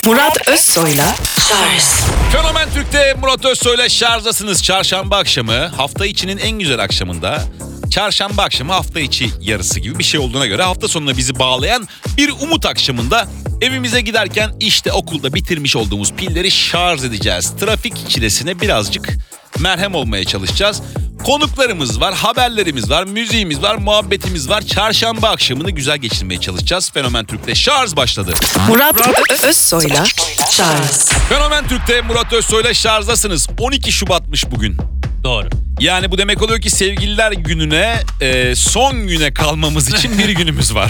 Murat Özsoy'la Şarj. Fenomen Türk'te Murat Özsoy'la şarjdasınız. Çarşamba akşamı, hafta içinin en güzel akşamında. Çarşamba akşamı hafta içi yarısı gibi bir şey olduğuna göre hafta sonuna bizi bağlayan bir umut akşamında evimize giderken işte okulda bitirmiş olduğumuz pilleri şarj edeceğiz. Trafik çilesine birazcık merhem olmaya çalışacağız. Konuklarımız var, haberlerimiz var, müziğimiz var, muhabbetimiz var. Çarşamba akşamını güzel geçirmeye çalışacağız. Fenomen Türk'te şarj başladı. Murat Özsoy'la Şarj. Fenomen Türk'te Murat Özsoy'la şarjdasınız. 12 Şubat'mış bugün. Doğru. Yani bu demek oluyor ki sevgililer gününe son güne kalmamız için bir günümüz var.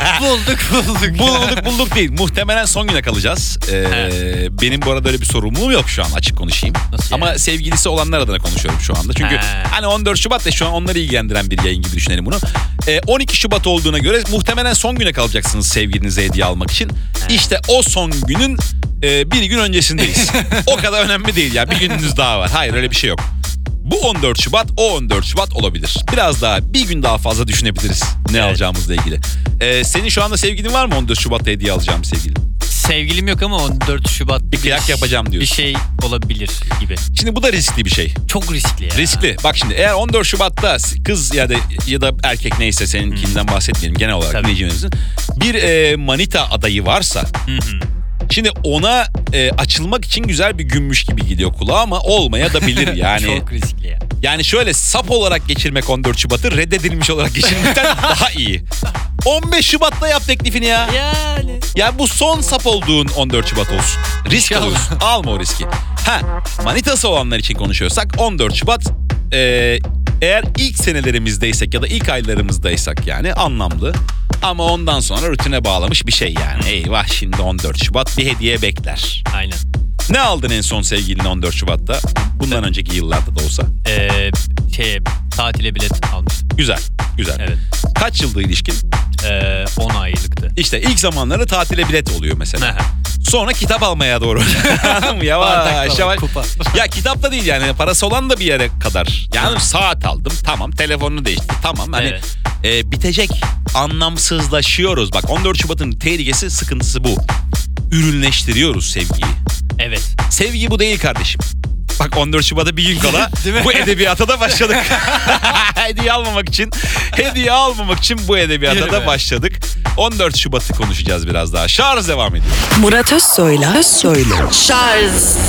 Bulduk değil. Muhtemelen son güne kalacağız. Benim bu arada öyle bir sorumluluğum yok şu an, açık konuşayım. Nasıl yani? Ama sevgilisi olanlar adına konuşuyorum şu anda. Çünkü hani 14 Şubat da şu an onları ilgilendiren bir yayın gibi düşünelim bunu. 12 Şubat olduğuna göre muhtemelen son güne kalacaksınız sevgilinize hediye almak için. İşte o son günün bir gün öncesindeyiz. O kadar önemli değil ya. Bir gününüz daha var. Hayır, öyle bir şey yok. Bu 14 Şubat, o 14 Şubat olabilir. Biraz daha, bir gün daha fazla düşünebiliriz ne alacağımızla ilgili. Senin şu anda sevgilin var mı 14 Şubat'ta hediye alacağım sevgilin? Sevgilim yok ama 14 Şubat bir kıyak yapacağım diyorsun. Bir şey olabilir gibi. Şimdi bu da riskli bir şey. Çok riskli ya. Riskli. Bak şimdi, eğer 14 Şubat'ta kız ya da erkek neyse, seninkinden bahsetmeyelim genel olarak dinleyicimizin, bir manita adayı varsa... Şimdi ona açılmak için güzel bir günmüş gibi gidiyor kulağa ama olmaya da bilir yani. Çok riskli ya. Yani şöyle, sap olarak geçirmek 14 Şubat'ı reddedilmiş olarak geçirmekten daha iyi. 15 Şubat'ta yap teklifini ya. Yani. Ya bu son sap olduğun 14 Şubat olsun. Risk İnşallah. alıyorsun. Alma o riski. Manitası olanlar için konuşuyorsak 14 Şubat eğer ilk senelerimizdeysak ya da ilk aylarımızdaysak yani anlamlı. Ama ondan sonra rutine bağlamış bir şey yani. Eyvah, şimdi 14 Şubat bir hediye bekler. Aynen. Ne aldın en son sevgilin 14 Şubat'ta? Bundan önceki yıllarda da olsa. Tatile bilet almıştım. Güzel. Evet. Kaç yılda ilişkin? 10 aylıktı. İşte ilk zamanları tatile bilet oluyor mesela. Sonra kitap almaya doğru. Yavaş. Kupa. Ya kitap da değil yani, parası olan da bir yere kadar. Yani saat aldım, tamam, telefonunu değişti, tamam, hani bitecek, anlamsızlaşıyoruz. Bak, 14 Şubat'ın tehlikesi, sıkıntısı bu. Ürünleştiriyoruz sevgiyi. Evet. Sevgi bu değil kardeşim. Bak, 14 Şubat'a bir gün kala bu edebiyata da başladık. Hediye almamak için bu edebiyata da başladık. 14 Şubat'ı konuşacağız biraz daha. Şarj devam ediyor. Murat Özsoy'la Şarj.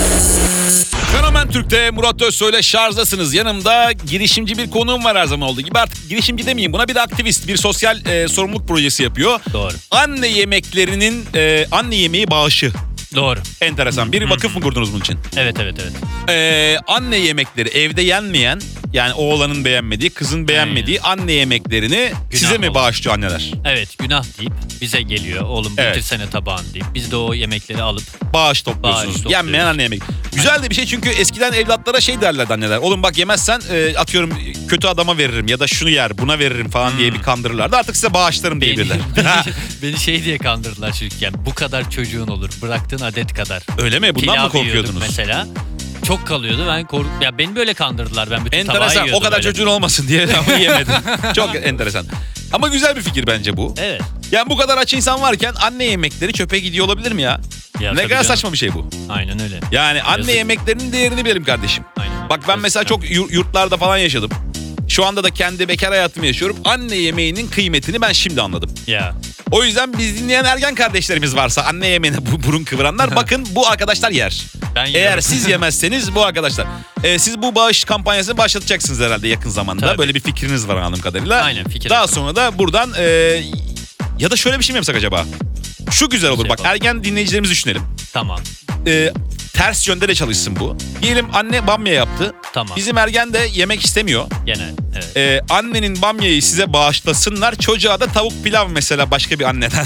Fenomen Türk'te Murat Özsoy'la şarjdasınız. Yanımda girişimci bir konuğum var, her zaman olduğu gibi. Artık girişimci demeyeyim buna, bir de aktivist, bir sosyal sorumluluk projesi yapıyor. Doğru. Anne yemeklerinin anne yemeği bağışı. Doğru. Enteresan. Bir vakıf mı kurdunuz bunun için? Evet. Anne yemekleri, evde yenmeyen, yani oğlanın beğenmediği, kızın beğenmediği anne yemeklerini size mi bağışlıyor anneler? Evet, günah deyip bize geliyor. Oğlum getirsene tabağını deyip biz de o yemekleri alıp bağış topluyorsunuz. Yenmeyen anne yemek. Güzel de bir şey, çünkü eskiden evlatlara şey derlerdi anneler. Oğlum bak, yemezsen atıyorum kötü adama veririm ya da şunu yer buna veririm falan diye bir kandırırlardı. Artık size bağışlarım diyebilirler. Beni şey diye kandırdılar çocukken. Bu kadar çocuğun olur. Bıraktığın adet kadar. Öyle mi? Bundan mı korkuyordunuz? Mesela. Çok kalıyordu. Ya beni böyle kandırdılar. Ben bütün tabağı enteresan. yiyordum. O kadar öyle. çocuğun olmasın diye ama yemedim. Çok enteresan. Ama güzel bir fikir bence bu. Evet. Yani bu kadar aç insan varken anne yemekleri çöpe gidiyor olabilir mi ya? Ne kadar saçma bir şey bu. Aynen öyle. Yani anne yemeklerinin değerini bilelim kardeşim. Aynen. Bak, ben mesela çok yurtlarda falan yaşadım. Şu anda da kendi bekar hayatımı yaşıyorum. Anne yemeğinin kıymetini ben şimdi anladım. Ya. O yüzden biz dinleyen ergen kardeşlerimiz varsa, anne yemeğine burun kıvıranlar, bakın bu arkadaşlar yer. Eğer siz yemezseniz bu arkadaşlar. Siz bu bağış kampanyasını başlatacaksınız herhalde yakın zamanda. Tabii. Böyle bir fikriniz var anladığım kadarıyla. Aynen, fikir. Daha sonra da buradan ya da şöyle bir şey mi yapsak acaba? Şu güzel olur, bak, ergen dinleyicilerimizi düşünelim. Tamam. Ters yönde de çalışsın bu. Diyelim anne bamya yaptı. Tamam. Bizim ergen de yemek istemiyor. Gene. Evet. Annenin bamyayı size bağışlasınlar. Çocuğa da tavuk pilav mesela başka bir anneden.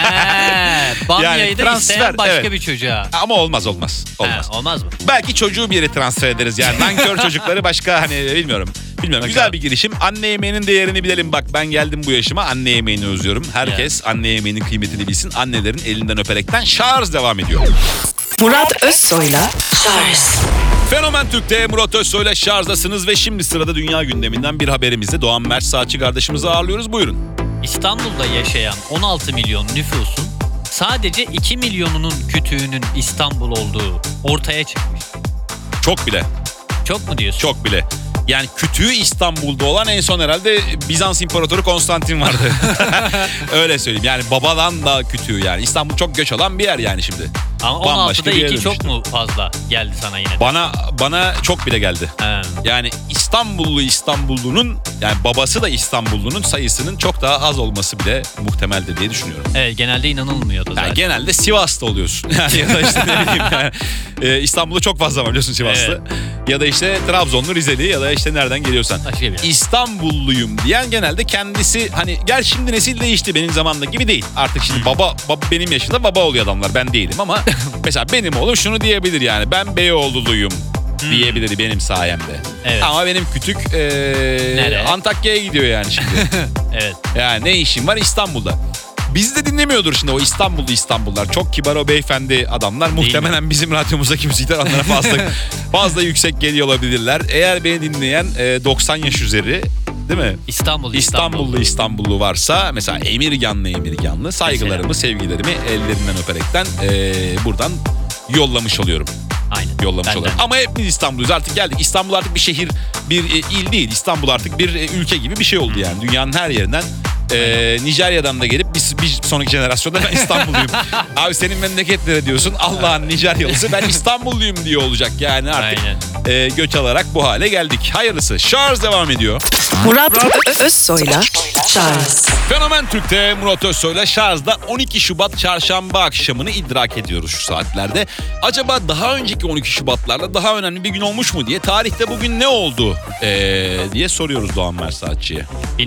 Bamyayı Yani da transfer, isteyen başka evet. bir çocuğa. Ama olmaz. Olmaz mı? Belki çocuğu bir yere transfer ederiz yani. Nankör çocukları başka, hani bilmiyorum. Güzel bir girişim. Anne yemeğinin değerini bilelim. Bak, ben geldim bu yaşıma, anne yemeğini özlüyorum. Herkes anne yemeğinin kıymetini bilsin. Annelerin elinden öperekten şarj devam ediyor. Murat Özsoy'la Şarj. Fenomen Türk'te Murat Özsoy'la şarjdasınız ve şimdi sırada dünya gündeminden bir haberimizde Doğan Mert Saatçi kardeşimizi ağırlıyoruz. Buyurun. İstanbul'da yaşayan 16 milyon nüfusun Sadece 2 milyonunun kütüğünün İstanbul olduğu ortaya çıkmış. Çok bile. Çok mu diyorsun? Çok bile. Yani kütüğü İstanbul'da olan en son herhalde Bizans İmparatoru Konstantin vardı. Öyle söyleyeyim. Yani babadan da kütüğü yani. İstanbul çok göç alan bir yer yani şimdi. Ama Bambaşka 16'da bir yere 2 çok dönüştü. mu fazla geldi sana yine? Bana çok bile geldi. He. Yani İstanbullunun yani babası da İstanbullunun sayısının çok daha az olması bile muhtemeldir diye düşünüyorum. Evet, genelde inanılmıyordu zaten. Yani genelde Sivas'ta oluyorsun. Yani ya da işte ne bileyim yani. İstanbul'da çok fazla var biliyorsun Sivas'ta. Ya da işte Trabzonlu, Rizeli ya da işte nereden geliyorsan. Başka bir yer. İstanbulluyum diyen genelde kendisi hani gel şimdi nesil değişti benim zamanımda gibi değil. Artık şimdi baba benim yaşımda baba oluyor adamlar ben değilim ama mesela benim oğlum şunu diyebilir yani ben Beyoğlu'luyum diyebilir benim sayemde. Evet. Ama benim kütük Nereye? Antakya'ya gidiyor yani şimdi. Evet. Yani ne işim var İstanbul'da. Bizi de dinlemiyordur şimdi o İstanbullular. Çok kibar o beyefendi adamlar. Muhtemelen bizim radyomuzdaki müzikler onlara fazla yüksek geliyor olabilirler. Eğer beni dinleyen 90 yaş üzeri değil mi? İstanbullu varsa mesela Emirganlı saygılarımı, sevgilerimi ellerinden öperekten buradan yollamış oluyorum. Aynen. Yollamış oluyorum. Ama hepimiz İstanbulluyuz. Artık geldik. İstanbul artık bir şehir, bir il değil. İstanbul artık bir ülke gibi bir şey oldu yani. Dünyanın her yerinden Nijerya'dan da gelip bir sonraki jenerasyonda ben İstanbulluyum. Abi senin memleket nere diyorsun? Allah'ın Nijeryalısı ben İstanbulluyum diye olacak yani artık. Göç alarak bu hale geldik. Hayırlısı. Şarj devam ediyor. Murat Özsoy'la Şarj. Fenomen Türk'te Murat Özsoy'la Şarj'da 12 Şubat çarşamba akşamını idrak ediyoruz şu saatlerde. Acaba daha önceki 12 Şubat'larla daha önemli bir gün olmuş mu diye tarihte bugün ne oldu diye soruyoruz Doğan Mersaatçı'ya.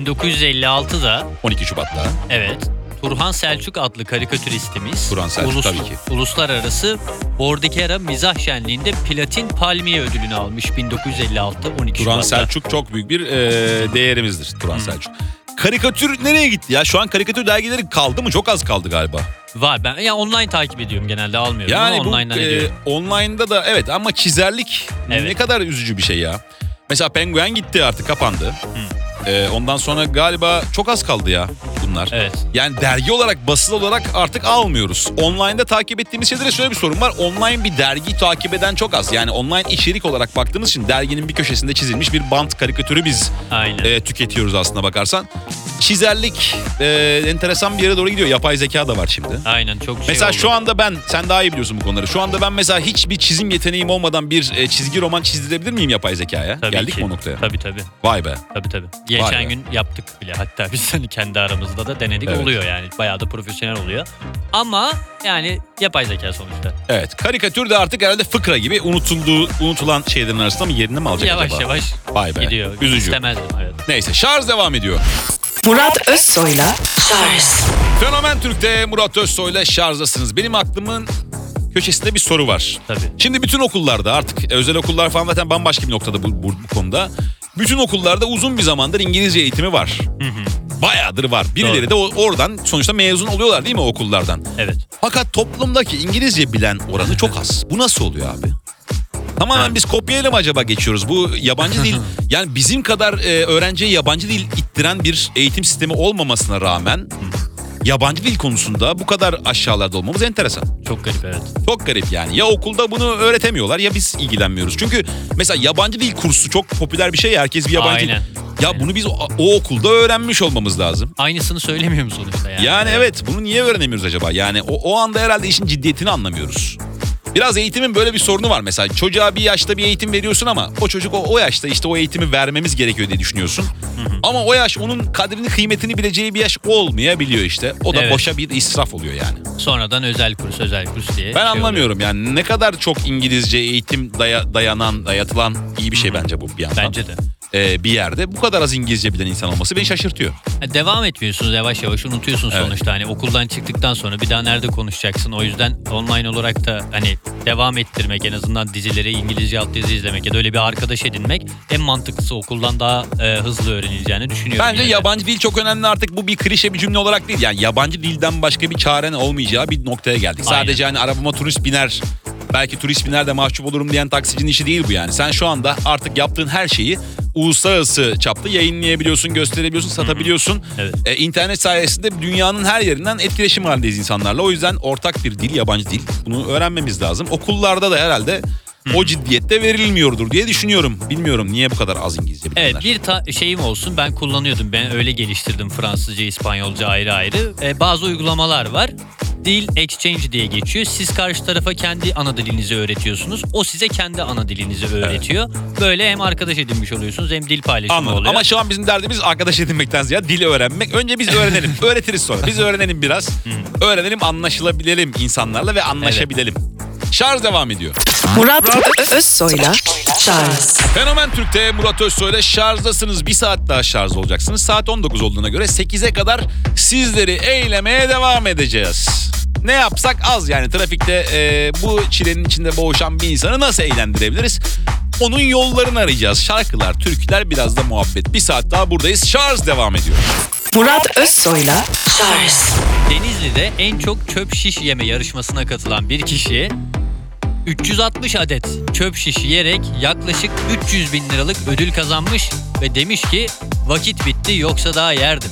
1956'da 12 Şubat'ta. evet Turhan Selçuk adlı karikatüristimiz Turhan Selçuk tabii ki. Uluslararası Bordikera Mizah Şenliği'nde Platin Palmiye ödülünü almış 1956 12 Turhan Şubat'ta. Selçuk çok büyük bir değerimizdir Turhan Selçuk. Karikatür nereye gitti ya? Şu an karikatür dergileri kaldı mı? Çok az kaldı galiba. Var, ben ya online takip ediyorum, genelde almıyorum Yani ama bu online'dan ediyorum. online'da da evet ama çizerlik ne Evet. kadar üzücü bir şey ya. Mesela Penguen gitti artık kapandı. Ondan sonra galiba çok az kaldı ya bunlar. Evet. Yani dergi olarak, basılı olarak artık almıyoruz. Online'da takip ettiğimiz şeylere şöyle bir sorun var. Online bir dergi takip eden çok az. Yani online içerik olarak baktığımız için derginin bir köşesinde çizilmiş bir bant karikatürü biz Aynen. tüketiyoruz aslında bakarsan. Çizerlik enteresan bir yere doğru gidiyor. Yapay zeka da var şimdi. Aynen, çok şey Mesela oldu. şu anda sen daha iyi biliyorsun bu konuları. Şu anda ben mesela hiçbir çizim yeteneğim olmadan bir çizgi roman çizdirebilir miyim yapay zekaya? Tabii Geldik ki. mi o noktaya? Tabii. Vay be. Tabii. Vay Geçen be. gün yaptık bile, hatta biz hani kendi aramızda da denedik, Evet. oluyor yani. Bayağı da profesyonel oluyor. Ama yani yapay zeka sonuçta. Evet. Karikatür de artık herhalde fıkra gibi unutulan şeylerin arasında mı yerini mi alacak Yavaş acaba? yavaş Vay be. gidiyor. Üzücü. İstemezdim, evet. Neyse şarj devam ediyor. Murat Özsoy'la Şarj. Fenomen Türk'te Murat Özsoy'la şarjdasınız. Benim aklımın köşesinde bir soru var. Tabii. Şimdi bütün okullarda artık özel okullar falan zaten bambaşka bir noktada bu konuda. Bütün okullarda uzun bir zamandır İngilizce eğitimi var. Bayağıdır var. Birileri de oradan sonuçta mezun oluyorlar değil mi o okullardan? Evet. Fakat toplumdaki İngilizce bilen oranı çok az. Bu nasıl oluyor abi? Tamamen biz kopyayla mı acaba geçiyoruz? Bu yabancı dil yani bizim kadar öğrenciye yabancı dil ittiren bir eğitim sistemi olmamasına rağmen yabancı dil konusunda bu kadar aşağılarda olmamız enteresan. Çok garip, evet. Çok garip yani. Ya okulda bunu öğretemiyorlar ya biz ilgilenmiyoruz. Çünkü mesela yabancı dil kursu çok popüler bir şey ya. Herkes bir yabancı Aynen. Ya Aynen. bunu biz o okulda öğrenmiş olmamız lazım. Aynısını söylemiyor mu sonuçta yani? Yani evet bunu niye öğrenemiyoruz acaba? Yani o anda herhalde işin ciddiyetini anlamıyoruz. Biraz eğitimin böyle bir sorunu var mesela. Çocuğa bir yaşta bir eğitim veriyorsun ama o çocuk o yaşta işte o eğitimi vermemiz gerekiyor diye düşünüyorsun. Ama o yaş onun kadrini kıymetini bileceği bir yaş olmayabiliyor işte. O da Evet. boşa bir israf oluyor yani. Sonradan özel kurs diye. Ben anlamıyorum yani ne kadar çok İngilizce eğitim dayatılan iyi bir şey bence bu bir yandan. Bence de. Bir yerde bu kadar az İngilizce bilen insan olması beni şaşırtıyor. Devam etmiyorsunuz, yavaş yavaş unutuyorsun Evet. sonuçta. Hani okuldan çıktıktan sonra bir daha nerede konuşacaksın? O yüzden online olarak da hani devam ettirmek, en azından dizileri İngilizce altyazı izlemek ya da öyle bir arkadaş edinmek en mantıklısı, okuldan daha hızlı öğrenileceğini düşünüyorum. Bence yine de. yabancı dil çok önemli artık, bu bir klişe bir cümle olarak değil. Yani yabancı dilden başka bir çaren olmayacağı bir noktaya geldik. Aynen. Sadece hani arabama turist biner, belki turist biner de mahcup olurum diyen taksicinin işi değil bu yani. Sen şu anda artık yaptığın her şeyi uluslararası çapta yayınlayabiliyorsun, gösterebiliyorsun, satabiliyorsun. Evet. İnternet sayesinde dünyanın her yerinden etkileşim halindeyiz insanlarla. O yüzden ortak bir dil, yabancı dil. Bunu öğrenmemiz lazım. Okullarda da herhalde o ciddiyette verilmiyordur diye düşünüyorum. Bilmiyorum niye bu kadar az İngilizce bilenler. Evet, bir şeyim olsun, ben kullanıyordum. Ben öyle geliştirdim Fransızca, İspanyolca ayrı ayrı. Bazı uygulamalar var. Dil exchange diye geçiyor. Siz karşı tarafa kendi ana dilinizi öğretiyorsunuz. O size kendi ana dilinizi öğretiyor. Böyle hem arkadaş edinmiş oluyorsunuz hem dil paylaşımı Anladım. oluyor. Ama şu an bizim derdimiz arkadaş edinmekten ziyade dili öğrenmek. Önce biz öğrenelim. Öğretiriz sonra. Biz öğrenelim biraz. Öğrenelim, anlaşılabilelim insanlarla ve anlaşabilelim. Şarj devam ediyor. Murat Özsoy'la Charles. Fenomen Türk'te Murat Özsoy'la şarjdasınız. Bir saat daha şarj olacaksınız. Saat 19 olduğuna göre 8'e kadar sizleri eylemeye devam edeceğiz. Ne yapsak az yani trafikte bu çilenin içinde boğuşan bir insanı nasıl eğlendirebiliriz? Onun yollarını arayacağız. Şarkılar, türküler, biraz da muhabbet. Bir saat daha buradayız. Şarj devam ediyor. Murat Özsoy'la Charles. Denizli'de en çok çöp şiş yeme yarışmasına katılan bir kişi 360 adet çöp şiş yiyerek yaklaşık 300 bin liralık ödül kazanmış ve demiş ki vakit bitti yoksa daha yerdim.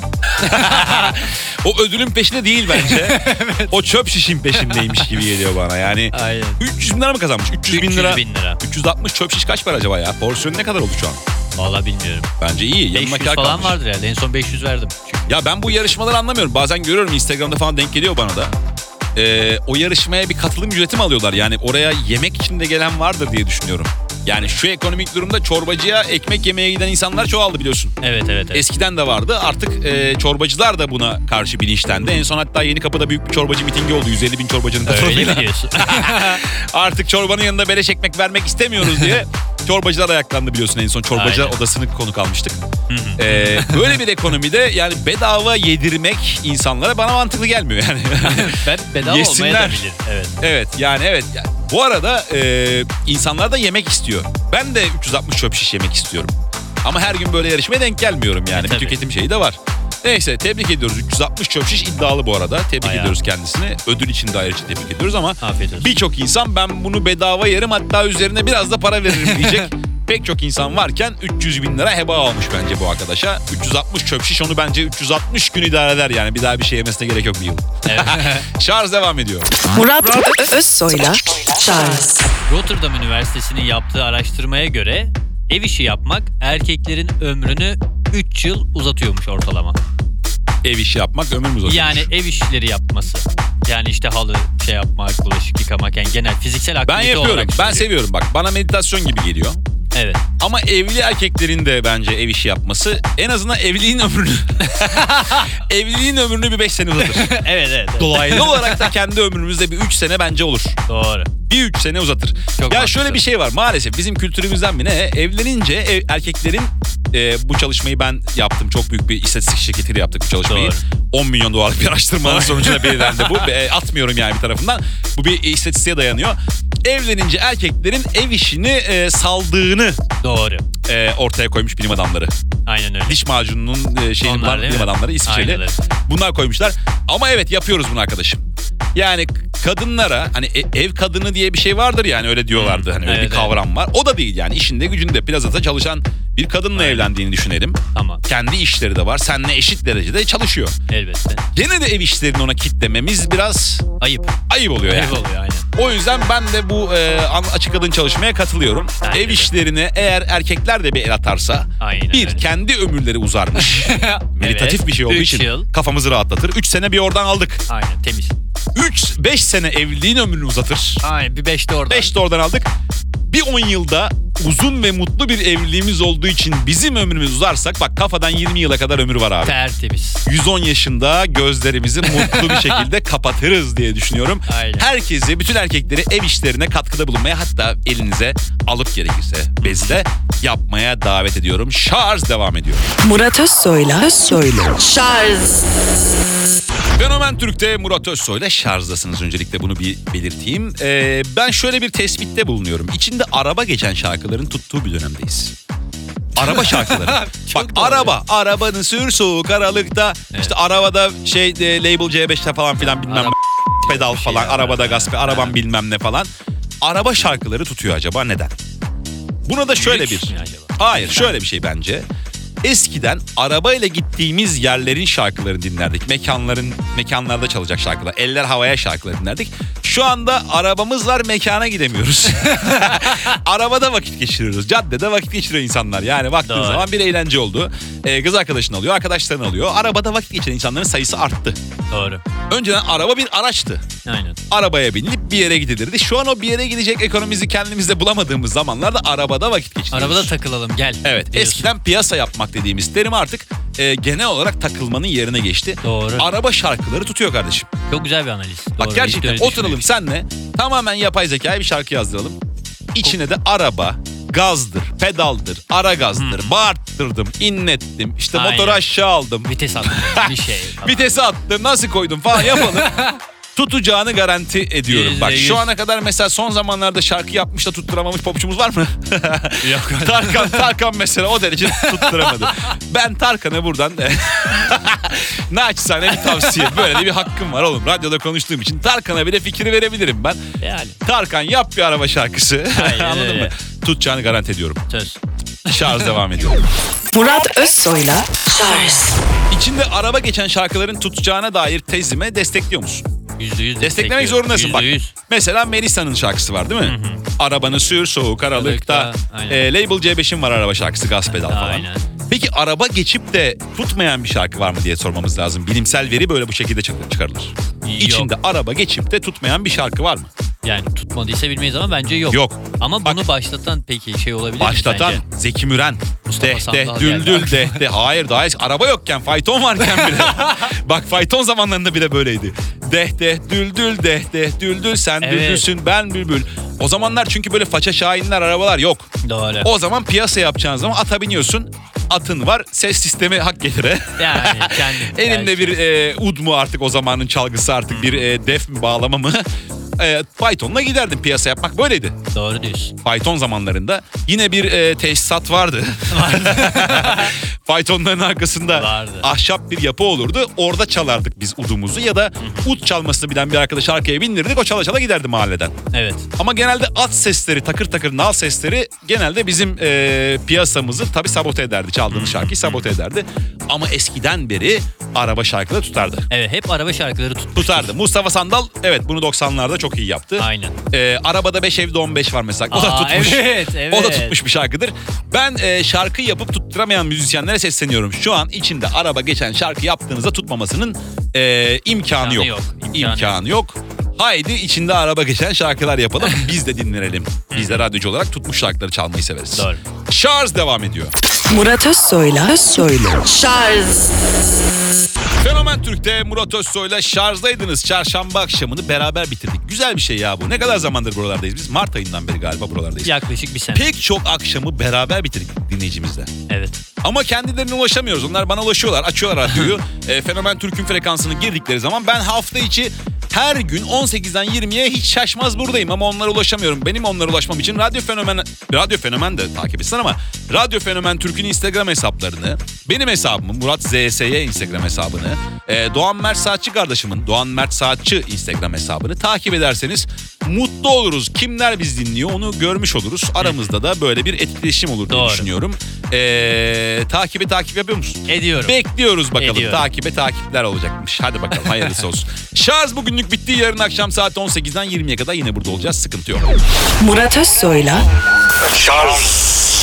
O ödülün peşinde değil bence. O çöp şişin peşindeymiş gibi geliyor bana. Yani Aynen. 300 bin lira mı kazanmış? 300 bin 300 lira. bin lira. 360 çöp şiş kaç para acaba ya? Porsiyonu ne kadar oldu şu an? Vallahi bilmiyorum. Bence iyi. 500 Yanına kar falan kalmış. vardır herhalde. En son 500 verdim. Çünkü. Ya ben bu yarışmaları anlamıyorum. Bazen görüyorum Instagram'da falan denk geliyor bana da. O yarışmaya bir katılım ücreti mi alıyorlar? Yani oraya yemek için de gelen vardır diye düşünüyorum. Yani şu ekonomik durumda çorbacıya ekmek yemeye giden insanlar çoğaldı biliyorsun. Evet. Eskiden de vardı. Artık çorbacılar da buna karşı bilinçlendi. En son hatta Yenikapı'da büyük bir çorbacı mitingi oldu. 150 bin çorbacının Öyle katılımıyla. mi diyorsun? Artık çorbanın yanında beleş ekmek vermek istemiyoruz diye çorbacılar ayaklandı biliyorsun. En son çorbacılar Aynen. odasını konuk almıştık. Böyle bir ekonomide yani bedava yedirmek insanlara bana mantıklı gelmiyor yani. Ben bedava Yesinler. olmaya da bilirim. Evet. Evet. Yani bu arada insanlar da yemek istiyor. Ben de 360 çöp şiş yemek istiyorum. Ama her gün böyle yarışmaya denk gelmiyorum yani. Bir Tabii. tüketim şeyi de var. Neyse tebrik ediyoruz. 360 çöp şiş iddialı bu arada. Tebrik Bayağı. ediyoruz kendisini. Ödül için de ayrıca tebrik ediyoruz ama Afiyet olsun. birçok insan ben bunu bedava yerim hatta üzerine biraz da para veririm diyecek. Pek çok insan varken 300 bin lira heba almış bence bu arkadaşa. 360 çöp şiş onu bence 360 gün idare eder yani. Bir daha bir şey yemesine gerek yok bir yıl. Evet. Şarj devam ediyor. Murat Özsoy'la Charles. Rotterdam Üniversitesi'nin yaptığı araştırmaya göre ev işi yapmak erkeklerin ömrünü 3 yıl uzatıyormuş ortalama. Ev işi yapmak ömür mü uzatıyor? Yani ev işleri yapması. Yani işte halı şey yapmak, bulaşık yıkamak, yani genel fiziksel aktivite Ben yapıyorum. olarak Ben söylüyorum. seviyorum bak. Bana meditasyon gibi geliyor. Evet. Ama evli erkeklerin de bence ev işi yapması en azından evliliğin ömrünü bir 5 sene uzatır. evet. Dolaylı olarak da kendi ömrümüzde bir 3 sene bence olur. Doğru. Bir 3 sene uzatır. Çok Ya haklısın. şöyle bir şey var maalesef bizim kültürümüzden mi ne? Evlenince erkeklerin bu çalışmayı ben yaptım. Çok büyük bir istatistik şirketiyle yaptık bu çalışmayı. Doğru. 10 milyon dolarlık bir araştırmanın sonucunda belirlendi bu. Atmıyorum yani bir tarafından. Bu bir istatistiğe dayanıyor. Evlenince erkeklerin ev işini saldığını Doğru. ortaya koymuş bilim adamları. Aynen öyle. Diş macununun şeyini Onlar bulan değil bilim mi? adamları İsviçreli. Aynen öyle. Bunlar koymuşlar. Ama evet yapıyoruz bunu arkadaşım. Yani kadınlara hani ev kadını diye bir şey vardır yani öyle diyorlardı. Hani öyle Evet, bir kavram var. O da değil yani işinde gücünde plazada çalışan bir kadınla evlendiğini düşünelim. Tamam. Kendi işleri de var. Seninle eşit derecede çalışıyor. Elbette. Gene de ev işlerini ona kitlememiz biraz ayıp oluyor yani. Ayıp oluyor aynen. O yüzden ben de bu açık kadın çalışmaya katılıyorum. Bence Ev de. işlerine eğer erkekler de bir el atarsa Aynen bir öyle. kendi ömürleri uzarmış. Meditatif Evet. bir şey olduğu 3 için yıl. kafamızı rahatlatır. 3 sene bir oradan aldık. Aynen temiz. 5 sene evliliğin ömrünü uzatır. Aynen bir 5 de oradan. 5 de oradan aldık. Bir 10 yılda uzun ve mutlu bir evliliğimiz olduğu için bizim ömrümüz uzarsak bak kafadan 20 yıla kadar ömür var abi. Tertemiz. 110 yaşında gözlerimizi mutlu bir şekilde kapatırız diye düşünüyorum. Aynen. Herkesi, bütün erkekleri ev işlerine katkıda bulunmaya hatta elinize alıp gerekirse bezle yapmaya davet ediyorum. Şarj devam ediyor. Murat Özsoy'la Charles. Fenomen Türk'te Murat Özsoy'la şarjdasınız. Öncelikle bunu bir belirteyim. Ben şöyle bir tespitte bulunuyorum. İçinde araba geçen şarkıların tuttuğu bir dönemdeyiz. Araba şarkıları. Bak doğru. arabanı sür soğuk aralıkta. Evet. İşte arabada Label C5'te falan filan bilmem Araba- pedal bir falan. şeyler var. Arabada gaz, arabam bilmem ne falan. Araba şarkıları tutuyor acaba neden? Buna da şöyle Lüks bir... mü acaba? Hayır, şöyle bir şey bence. Eskiden arabayla gittiğimiz yerlerin şarkılarını dinlerdik. Mekanlarda çalacak şarkılar. Eller havaya şarkıları dinlerdik. Şu anda arabamız var, mekana gidemiyoruz. Arabada vakit geçiriyoruz. Caddede vakit geçiriyor insanlar. Yani baktığın Doğru. zaman bir eğlence oldu. Kız arkadaşını alıyor, arkadaşlarını alıyor. Arabada vakit geçiren insanların sayısı arttı. Doğru. Önceden araba bir araçtı. Aynen. Arabaya binilip bir yere gidilirdi. Şu an o bir yere gidecek ekonomimizi kendimizde bulamadığımız zamanlarda arabada vakit geçiriyoruz. Arabada takılalım gel. Evet, diyorsun. eskiden piyasa yapmak dediğimiz terim artık genel olarak takılmanın yerine geçti. Doğru. Araba şarkıları tutuyor kardeşim. Çok güzel bir analiz. Bak Doğru, gerçekten hiç öyle oturalım senle tamamen yapay zekaya bir şarkı yazdıralım. İçine de araba, gazdır, pedaldır, ara gazdır, bağırttırdım, inlettim, işte Aynen. motoru aşağı aldım, Vites attım bir şey falan. vitesi attım, nasıl koydum falan yapalım. Tutacağını garanti ediyorum. Bak %100. şu ana kadar mesela son zamanlarda şarkı yapmış da tutturamamış popçumuz var mı? Yok. Tarkan mesela o derece tutturamadı. Ben Tarkan'a buradan naçizane bir tavsiye. Böyle de bir hakkım var oğlum. Radyoda konuştuğum için Tarkan'a bir de fikri verebilirim ben. Yani Tarkan yap bir araba şarkısı. Aynen Anladın öyle. mı? Tutacağını garanti ediyorum. söz. Şarj devam ediyor. Murat Özsoy'la Şarj. İçinde araba geçen şarkıların tutacağına dair tezime destekliyor musun? %100 Desteklemek zorundasın bak. %100. Mesela Melisa'nın şarkısı var değil mi? Arabanı sür soğuk aralıkta. Aynen. Label C5'in var araba şarkısı gaz pedal falan. Aynen. Peki araba geçip de tutmayan bir şarkı var mı diye sormamız lazım. Bilimsel veri böyle bu şekilde çıkarılır. Yok. İçinde araba geçip de tutmayan bir şarkı var mı? Yani tutmadıysa bilmeyiz ama bence yok. Yok. Ama Bak- bunu başlatan peki şey olabilir mi Başlatan sence? Zeki Müren. Mustafa Deh Sandal düldül geldi. deh. Hayır daha hiç araba yokken fayton varken bile. Bak fayton zamanlarında bile böyleydi. Deh düldül düldül sen Evet. düldülsün ben bülbül. O zamanlar çünkü böyle faça şahinler arabalar yok. Doğru. O zaman piyasa yapacağın zaman ata biniyorsun. Atın var. Ses sistemi hak getire. Yani kendi. Elinde bir ud mu artık o zamanın çalgısı artık bir def mi bağlama mı? Python'la giderdim piyasa yapmak böyleydi. Doğru diyorsun. Python zamanlarında yine bir tesisat vardı. Python'ların arkasında Vardı. ahşap bir yapı olurdu. Orada çalardık biz udumuzu ya da ud çalmasını bilen bir arkadaş arkaya bindirdik. O çala çala giderdi mahalleden. Evet. Ama genelde at sesleri, takır takır nal sesleri genelde bizim piyasamızı tabii sabote ederdi. Çaldığımız şarkıyı sabote ederdi. Ama eskiden beri araba şarkıları tutardı. Evet hep araba şarkıları Tutardı. Mustafa Sandal evet bunu 90'larda çok iyi yaptı. Aynen. Arabada 5 evde 15 var mesela. O da tutmuş. Evet, evet. O da tutmuş bir şarkıdır. Ben şarkı yapıp tutturamayan müzisyenlere sesleniyorum. Şu an içinde araba geçen şarkı yaptığınızda tutmamasının imkanı yok. İmkanı yok. Haydi içinde araba geçen şarkılar yapalım. Biz de dinleyelim. Biz de radyocu olarak tutmuş şarkıları çalmayı severiz. Doğru. Şarj devam ediyor. Murat Özsoy'la Şarj. Fenomen Türk'te Murat Özsoy'la şarjdaydınız. Çarşamba akşamını beraber bitirdik. Güzel bir şey ya bu. Ne kadar zamandır buralardayız biz? Mart ayından beri galiba buralardayız. Yaklaşık bir sene. Pek çok akşamı beraber bitirdik dinleyicimizle. Evet. Ama kendilerine ulaşamıyoruz. Onlar bana ulaşıyorlar. Açıyorlar radyoyu. Fenomen Türk'ün frekansını girdikleri zaman ben hafta içi her gün 18'den 20'ye hiç şaşmaz buradayım ama onlara ulaşamıyorum. Benim onlara ulaşmam için Radyo Fenomen de takip etsin ama Radyo Fenomen Türk'ün Instagram hesaplarını, benim hesabımı Murat ZSY Instagram hesabını, Doğan Mert Saatçı kardeşimin Doğan Mert Saatçı Instagram hesabını takip ederseniz mutlu oluruz. Kimler biz dinliyor onu görmüş oluruz. Aramızda da böyle bir etkileşim olur diye Doğru. düşünüyorum. Takip yapıyor musun? Ediyorum. Bekliyoruz bakalım. Ediyorum. Takipler olacakmış. Hadi bakalım hayırlısı olsun. Şarj bugünlük bitti. Yarın akşam saat 18'den 20'ye kadar yine burada olacağız. Sıkıntı yok. Murat Özsoy'la Şarj.